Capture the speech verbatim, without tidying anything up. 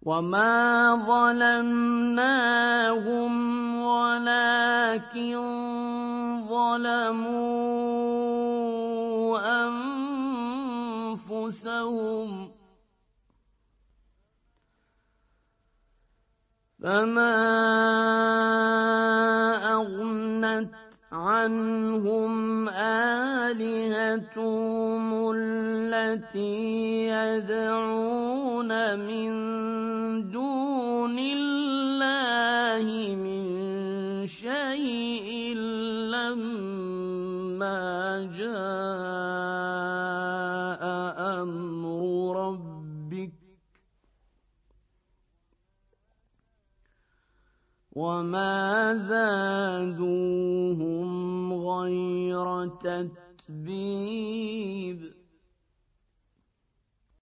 وما ظلمناهم ولكن ظلموا أنفسهم فما أغنت عنهم آلهتهم التي يدعون من دون الله من شيء لما جاء أمر ربك وما زادوهم غير تتبيب